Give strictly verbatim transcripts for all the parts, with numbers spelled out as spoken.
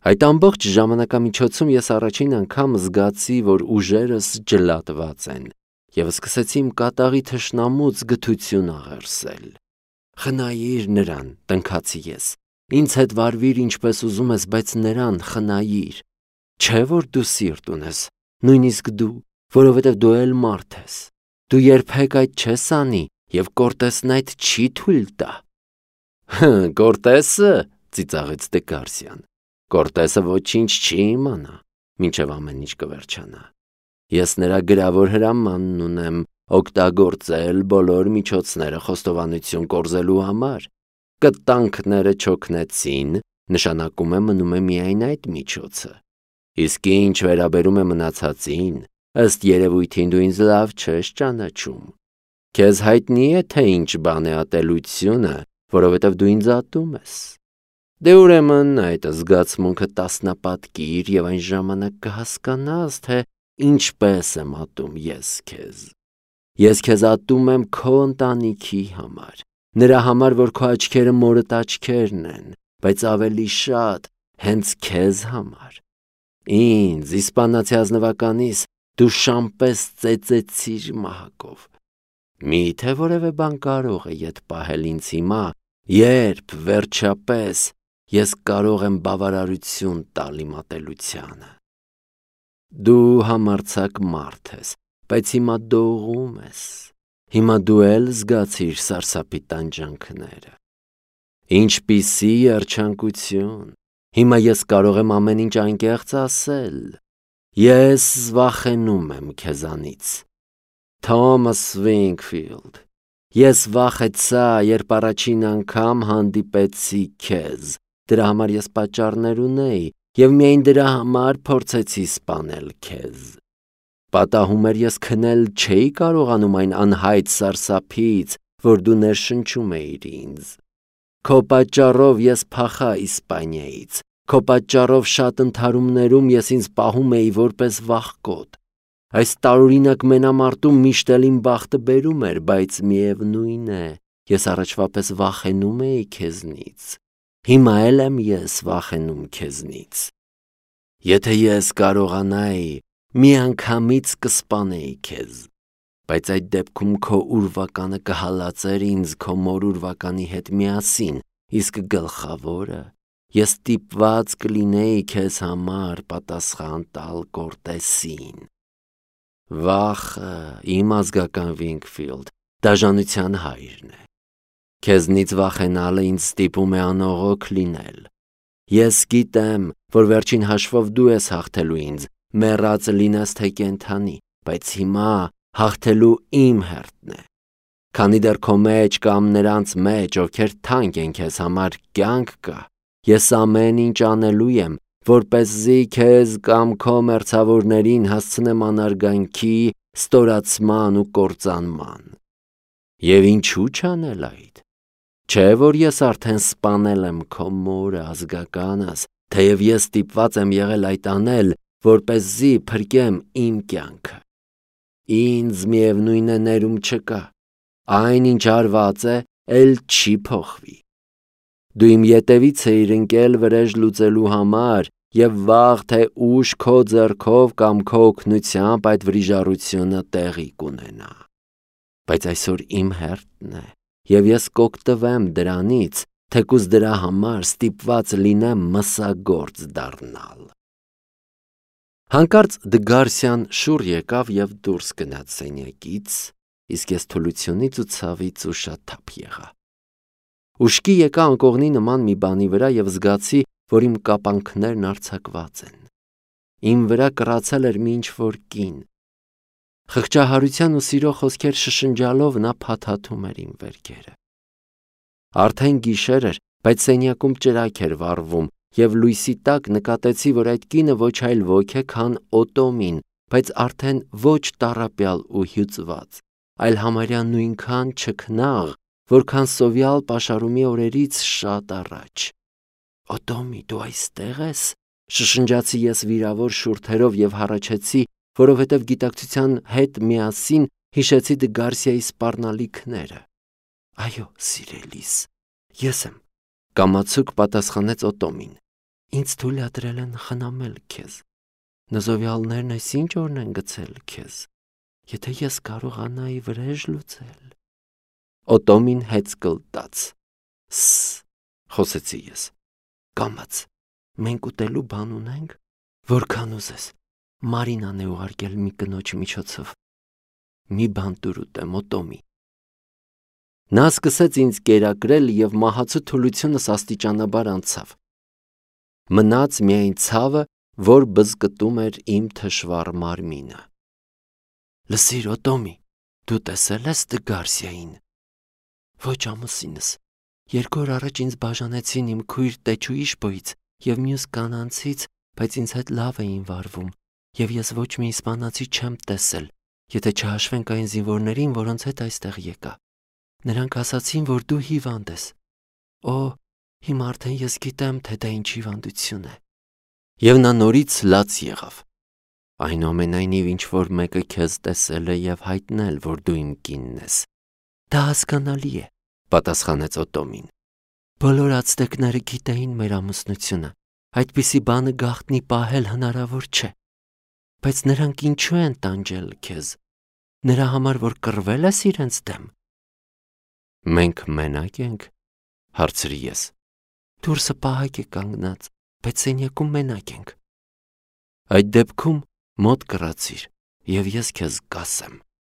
Այդ ամբողջ ժամանակամիջոցում ես առաջին անգամ զգացի, որ ուժերս ջլատված են, և սկսեցի իմ կատաղի թշնամուց գթություն աղերսել։ Խնայիր նրան, տնքացի ես, ինձ հետ վարվիր ինչպես ուզում ես, բայց նրան խնայիր։ Չէ՞ որ դու սիրտ ունես, նույնիսկ դու, որովհետև դու էլ մարդ ես։ Դու երբեք այդ չես անի, և Կորտեսն այդ չի թույլ տա։ Հը, Կորտեսը, ծիծաղեց դե Գարսիան։ Կորտեսը ոչինչ չի իմանա, մինչև ամեն ինչ կվերջանա։ Ես նրա գրավոր հրամանն ունեմ օգտագործել բոլոր միջոցները խոստովանություն կորզելու համար։ Կտանքները չօգնեցին, նշանակում է մնում է միայն այդ միջոցը։ Իսկ ինչ վերաբերում է մնացածին, ըստ երևույթին դու ինձ լավ չես ճանաչում։ Քեզ հայտնի է, թե ինչ բան է ատելությունը, որովհետև դու ինձ ատում ես։ Դե ուրեմն այդ զգացմունքը տասնապատկիր և այն ժամանակ կհասկանաս, թե ինչպես եմ ատում ես քեզ։ Ես քեզ ատում եմ քո ընտանիքի համար, նրա համար, որ քո աչքերը մորդ աչքերն են, բայց ավելի շատ հենց քեզ համար։ Ինձ, իսպանացի ազնվականիս, դու շամպես ծեծեցիր մահակով։ Մի՞թե որևէ բան կարող է ետ պահել ինձ հիմա, երբ վերջապես ես կարող եմ բավարարություն տալ իմ ատելությանը։ Դու համարձակ մարդ ես, բայց հիմա դողում ես։ Հիմա դու էլ զգացիր սարսափի տանջանքները։ Ինչպիսի երջանկություն։ Հիմա ես կարող եմ ամեն ինչ անկեղծ ասել։ Ես վախենում եմ քեզանից։ Թոմաս Վինքֆիլդ, ես վախեցա, երբ առաջին անգամ հանդիպեցի քեզ։ Դրա համար ես պատճառներ ունեի, և միայն դրա համար փորձեցի սպանել քեզ։ Պատահում էր ես քնել չէի կարողանում այն անհայտ սարսափից, որ դու ներշնչում էիր ինձ։ Քո պատճառով ես փախա Իսպանիայից, քո պատճառով շատ ընդհարումներում ես ինձ պահում էի որպես վախկոտ։ Այս տարօրինակ մենամարտում միշտ էլ իմ բախտը բերում էր, բայց միևնույն է, ես առաջվա պես վախենում էի քեզնից։ Հիմա էլ եմ ես վախենում քեզնից։ Եթե ես կարողանայի, միանգամից կսպանեի քեզ, բայց այդ դեպքում քո ուրվականը կհալածեր ինձ քո մոր ուրվականի հետ միասին, իսկ գլխավորը ես ստիպված կլինեի քեզ համար պատասխան տալ Կորտեսին։ Վախը, իմ ազգական Վինքֆիլդ, դաժանության հայրն է։ Քեզնից վախենալը ինձ ստիպում է անողոք լինել։ Ես գիտեմ, որ վերջին հաշվով դու ես հաղթելու ինձ, մեռած լինես թե կենդանի, բայց հիմա հաղթելու իմ հերթն է։ Քանի դեռ քո մեջ կամ նրանց մեջ, ովքեր թանկ են քեզ համար, կյանք կա, ես ամեն ինչ անելու եմ, որպեսզի քեզ կամ քո մերձավորներին հասցնեմ անարգանքի, ստորացման ու կործանման։ Եվ ինչու չանել այդ։ Չէ՞ որ ես արդեն սպանել եմ քո մորը ազգականս, թեև ես ստիպված եմ եղել այդ անել, որպեսզի փրկեմ իմ կյանքը։ Ինձ միևնույն է ներում չկա, այն ինչ արված է, էլ չի փոխվի։ Դու իմ ետևից էիր ընկել վրեժ լուծելու համար, և վաղ թե ուշ քո ձեռքով կամ քո օգնությամբ այդ վրիժառությունը տեղի կունենա։ Բայց այսօր իմ հերթն է, և ես կօգտվեմ դրանից, թեկուզ դրա համար ստիպված լինեմ մսագործ դառնալ։ Հանկարծ Դը Գարսիան շուռ եկավ և դուրս գնաց սենյակից, իսկ ես թուլությունից ու ցավից ուշաթափ եղա։ Ուշքի եկա անկողնի նման մի բանի վրա և զգացի, որ իմ կապանքներն արձակված են։ Իմ վրա կռացել էր մի ինչ-որ կին։ Խղճահարության ու սիրո խոսքեր շշնջալով նա փաթաթում էր իմ վերքերը։ Արդեն գիշեր էր, բայց սենյակում ճրագ էր վառվում, և լույսի տակ նկատեցի, որ այդ կինը ոչ այլ ոք է, քան Օտոմին, բայց արդեն ոչ տառապյալ ու հյուծված, այլ համարյա նույնքան չքնաղ, որքան սովյալ պաշարումի օրերից շատ առաջ։ Օտոմի, դու այստե՞ղ ես, շշնջացի ես վիրավոր շուրթերով և հառաչեցի, որովհետև գիտակցության հետ միասին հիշեցի Դը Գարսիայի սպառնալիքները։ Այո, սիրելիս, ես եմ, կամացուկ պատասխանեց Օտոմին։ Ինձ թույլատրել են խնամել քեզ։ Նզովյալներն այսինչ օրն են գցել քեզ, եթե ես կարողանայի վրեժ լուծել։ Օտոմին հեծկլ տաց։ Սս, խոսեցի ես։ Կամաց, մենք ուտելու բան ունենք, որքան ուզես։ Մարինան է ուղարկել մի կնոջ միջոցով։ Մի բան տուր ուտեմ, Օտոմի։ Նա սկսեց ինձ կերակրել և մահացու թուլությունս աստիճանաբար անցավ։ Մնաց միայն ցավը, որ բզկտում էր իմ թշվառ մարմինը։ Լսիր, Օտոմի, դու տեսել ես Դգարսիային։ Ոչ, ամուսինս, երկու օր առաջ ինձ բաժանեցին իմ քույր Տեչու Իշբոյից և մյուս կանանցից, բայց ինձ հետ լավ էին վարվում, և ես ոչ մի իսպանացի չեմ տեսել, եթե չհաշվենք այն զինվորներին, որոնց հետ այստեղ եկա։ Նրանք ասացին, որ դու հիվանդ ես։ Օ, հիմա արդեն ես գիտեմ, թե դա ինչ հիվանդություն է։ Եվ նա նորից լաց եղավ։ Այնուամենայնիվ ինչ-որ մեկը քեզ տեսել է և հայտնել, որ դու իմ կինն ես։ Դա հասկանալի է, պատասխանեց Օտոմին։ Բոլոր ացտեկները գիտեին մեր ամուսնությունը, այդպիսի բանը գաղտնի պահել հնարավոր չէ։ Բայց նրանք ինչու են տանջել քեզ։ Նրա համար, որ կռվել ես իրենց դեմ։ Մենք մենակ ենք, հարցրի ես։ Դուրսը պահակ է կանգնած, բայց սենյակում մենակ ենք։ Այդ դեպքում մոտ կռացիր, և ես քեզ կասեմ։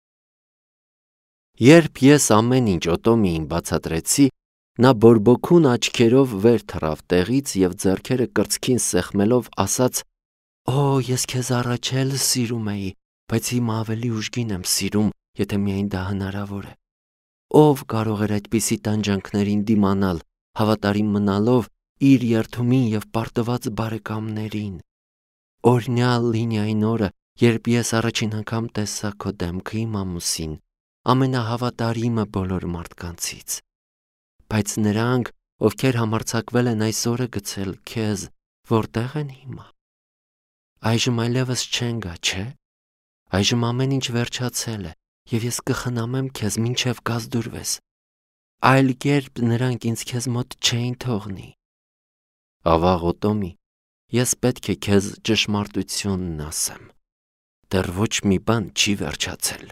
Երբ ես ամեն ինչ Օտոմիին բացատրեցի, նա բորբոքուն աչքերով վեր թռավ տեղից և ձեռքերը կրծքին սեղմելով ասաց. Օ, ես քեզ առաջ էլ սիրում էի, բայց հիմա ավելի ուժգին եմ սիրում, եթե միայն դա հնարավոր է։ Ով կարող էր այդպիսի տանջանքներին դիմանալ, հավատարիմ մնալով իր երդումին և պարտված բարեկամներին։ Օրհնյալ լինի այն օրը, երբ ես առաջին անգամ տեսա քո դեմքը, իմ ամուսին, ամենահավատարիմը բոլոր մարդկանցից։ Բայց նրանք, ովքեր համարձակվել են այս օրը գցել քեզ, որտեղ են հիմա։ Այժմ այլևս չեն գա, չէ՞։ Այժմ ամեն ինչ վերջացել է, և ես կխնամեմ քեզ, մինչև կազդուրվես։ Այլ կերպ նրանք ինձ քեզ մոտ չէին թողնի։ Ավաղ, Օտոմի, ես պետք է քեզ ճշմարտությունն ասեմ։ Դեռ ոչ մի բան չի վերջացել։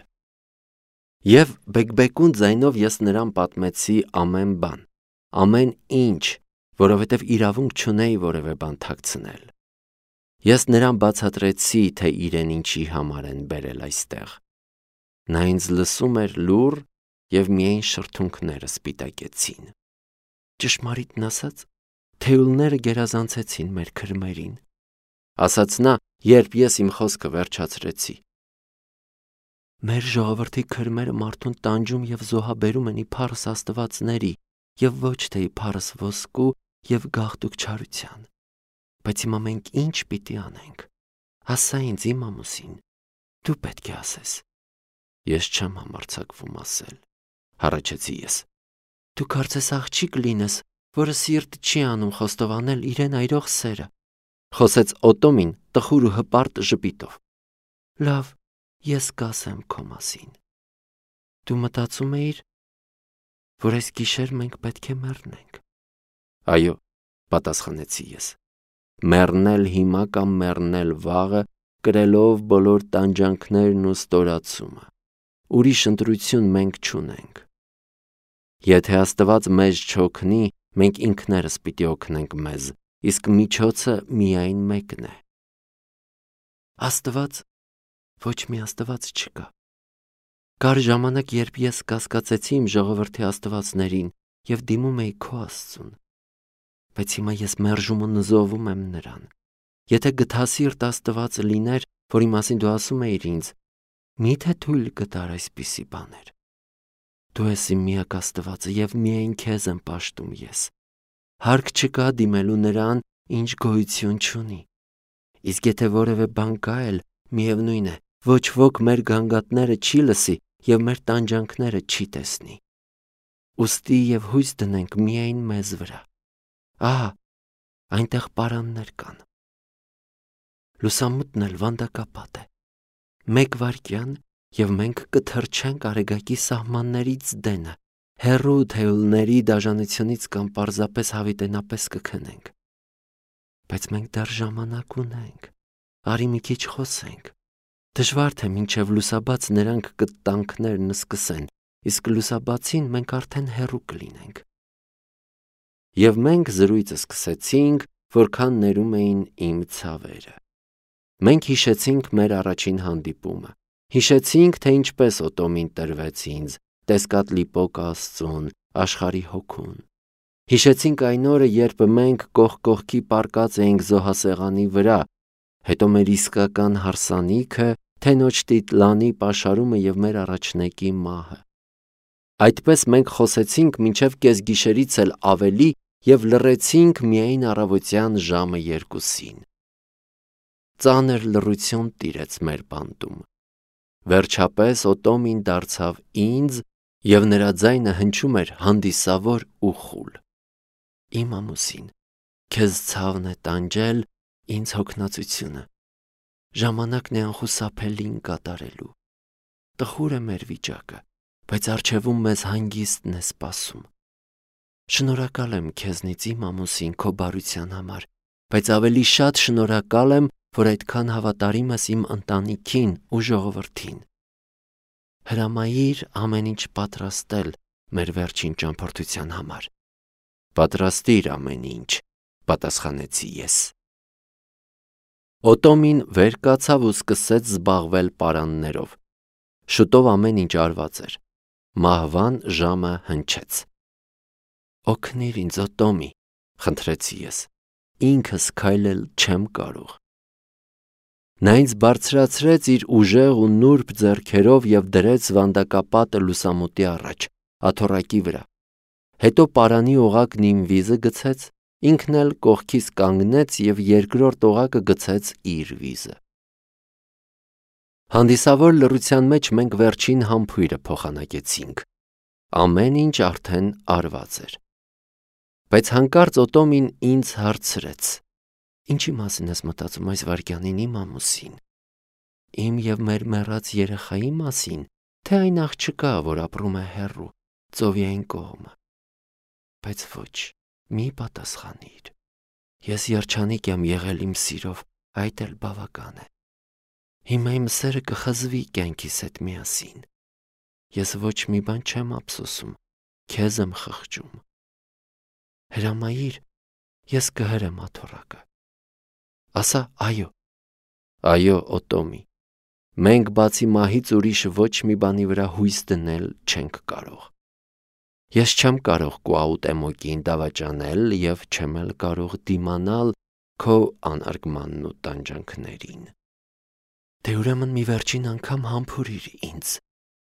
Եվ բեկբեկուն ձայնով ես նրան պատմեցի ամեն բան, ամեն ինչ, որովհետև իրավունք չունեի որևէ բան թաքցնել։ Ես նրան բացատրեցի, թե իրեն ինչի համար են բերել այստեղ։ Նա ինձ լսում էր լուռ և միայն շրթունքները սպիտակեցին։ Ճշմարիտն ասած, թեյուլները գերազանցեցին մեր քրմերին, ասաց նա, երբ ես իմ խոսքը վերջացրեցի։ Մեր ժողովրդի քրմերը մարդուն տանջում և զոհաբերում են իբարս աստվածների և ոչ թե իբարս ոսկու և գաղտուկ չարության։ Բայց հիմա մենք ինչ պիտի անենք։ Ասա ինձ, իմ ամուսին, դու պետք է ասես։ Ես չեմ համարձակվում ասել, հառաչեցի ես։ Դու կարծես աղջիկ լինես, որը սիրտ չի անում խոստովանել իրեն այրող սերը, խոսեց Օտոմին տխուր ու հպարտ ժպիտով։ Լավ, ես կասեմ քո մասին։ Դու մտածում էիր, որ այս գիշեր մենք պետք է մեռնենք։ Այո, պատասխանեցի ես։ Մեռնել հիմա կամ մեռնել վաղը, կրելով բոլոր տանջանքներն ու ստորացումը։ Ուրիշ ընտրություն մենք չունենք։ Եթե Աստված մեզ չօգնի, մենք ինքներս պիտի օգնենք մեզ, իսկ միջոցը միայն մեկն է։ Աստված, ոչ մի Աստված չկա։ Կար ժամանակ, երբ ես կասկածեցի իմ ժողովրդի աստվածներին և դիմում էի քո Աստծուն։ Բայց հիմա ես մերժում ու նզովում եմ նրան։ Եթե գթասիրտ Աստված լիներ, որի մասին դու ասում էիր ինձ, մի՞թե թույլ կտար այսպիսի բաներ։ Դու ես իմ միակ Աստվածը և միայն քեզ եմ պաշտում ես։ Հարկ չկա դիմելու նրան, ինչ գոյություն չունի։ Իսկ եթե որևէ բան կա էլ, միևնույն է, ոչ ոք մեր գանգատները չի լսի և մեր տանջանքները չի տեսնի։ Ուստի և հույս դնենք միայն մեզ վրա։ Ահա, այնտեղ պարաններ կան։ Լուսամուտն էլ վանդակապատ է։ Մեկ վայրկյան, և մենք կթռչենք Արեգակի սահմաններից դենը, հեռու թեյուլների դաժանությունից կամ պարզապես հավիտենապես կքնենք։ Բայց մենք դեռ ժամանակ ունենք, արի մի քիչ խոսենք, դժվար թե մինչև լուսաբաց նրանք կտանքներն սկսեն, իսկ լուսաբացին մենք արդեն հեռու կլինենք։ Եվ մենք զրույցը սկսեցինք, որքան ներում էին իմ ցավերը։ Մենք հիշեցինք մեր առաջին հանդիպումը, հիշեցինք, թե ինչպես Օտոմին տրվեց ինձ, Տեսկատլիպոկ Աստծուն, աշխարհի հոգուն։ Հիշեցինք այն օրը, երբ մենք կողք կողքի պառկած էինք զոհասեղանի վրա, հետո մեր իսկական հարսանիքը, թենոջ Տիտլանի պաշարումը և մեր առաջնեկի մահը։ Այդպես մենք խոսեցինք մինչև կեսգիշերից էլ ավելի և լռեցինք միայն առավոտյան ժամը երկուսին։ Ծանր լռություն տիրեց մեր բանտում։ Վերջապես Օտոմին դարձավ ինձ և նրա ձայնը հնչում էր հանդիսավոր ու խուլ։ Իմ ամուսին, քեզ ցավն է տանջել ինձ հոգնածությունը։ Ժամանակն է անխուսափելին կատարելու։ Տխուր է մեր վիճակը, բայց առջևում մեզ հանգիստն է սպասում։ Շնորհակալ եմ քեզնից իմ ամուսին քո բարության համար, բայց ավելի շատ շնորհակալ եմ, որ այդքան հավատարիմ ես իմ ընտանիքին ու ժողովրդին։ Հրամայիր ամեն ինչ պատրաստել մեր վերջին ճամփորդության համար։ Պատրաստիր ամեն ինչ, պատասխանեցի ես։ Օտոմին վեր կացավ ու սկսեց զբաղվել պարաններով։ Շուտով ամեն ինչ արված էր։ Մահվան ժամը հնչեց։ Օգնիր ինձ, Օտոմի, խնդրեցի ես։ Ինքս քայլել չեմ կարող։ Նա ինձ բարձրացրեց իր ուժեղ ու նուրբ ձեռքերով և դրեց վանդակապատը լուսամուտի առաջ, աթոռակի վրա։ Հետո պարանի օղակն իմ վիզը գցեց, ինքն էլ կողքիս կանգնեց և երկրորդ օղակը գցեց իր վիզը։ Հանդիսավոր լռության մեջ մենք վերջին համբույրը փոխանակեցինք։ Ամեն ինչ արդեն արված էր։ Բայց հանկարծ Օտոմին ինձ հարցրեց. Ինչի մասին ես մտածում այս վայրկյանին, իմ ամուսին։ Իմ և մեր մեռած երեխայի մասին, թե այն աղջկա, որ ապրում է հեռու, ծովի այն կողմը։ Բայց ոչ, մի պատասխանիր։ Ես երջանիկ եմ եղել իմ սիրով, այդ էլ բավական է։ Հիմա իմ սերը կխզվի կյանքիս հետ միասին։ Ես ոչ մի բան չեմ ափսոսում, քեզ եմ խղճում։ Հրամայիր, ես կհրեմ աթոռակը։ Ասա այո։ Այո, Օտոմի, մենք բացի մահից ուրիշ ոչ մի բանի վրա հույս դնել չենք կարող։ Ես չեմ կարող Կուաուտեմոկին դավաճանել և չեմ էլ կարող դիմանալ քո անարգմանն ու տանջանքներին։ Դե ուրեմն մի վերջին անգամ համբուրիր ինձ։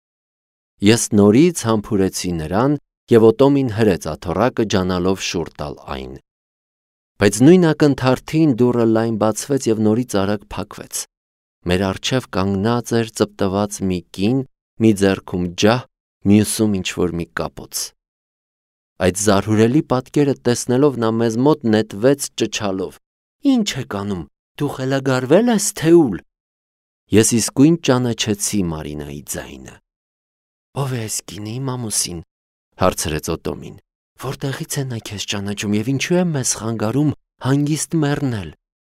Ես նորից համբուրեցի նրան և Օտոմին հրեց աթոռակը ջանալով շուռ տալ այն։ Բայց նույն ակնթարթին դուռը լայն բացվեց և նորից արագ փակվեց։ Մեր առջև կանգնած էր ծպտված մի կին, մի ձեռքում ջահ, մյուսում ինչ-որ մի կապոց։ Այդ զարհուրելի պատկերը տեսնելով նա մեզ մոտ նետվեց ճչալով. Ինչ եք անում, դու խելագարվե՞լ ես, թե ուլ։ Ես իսկույն ճանաչեցի Մարինայի ձայնը։ Ո՞վ է այս կինը, իմ ամուսին, հարցրեց Օտոմին։ Որտեղից է նա քեզ ճանաչում և ինչու է մեզ խանգարում հանգիստ մեռնել։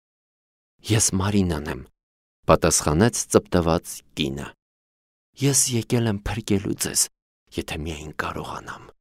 Ես Մարինան եմ, պատասխանեց ծպտված կինը։ Ես եկել եմ փրկելու ձեզ, եթե միայն կարողանամ։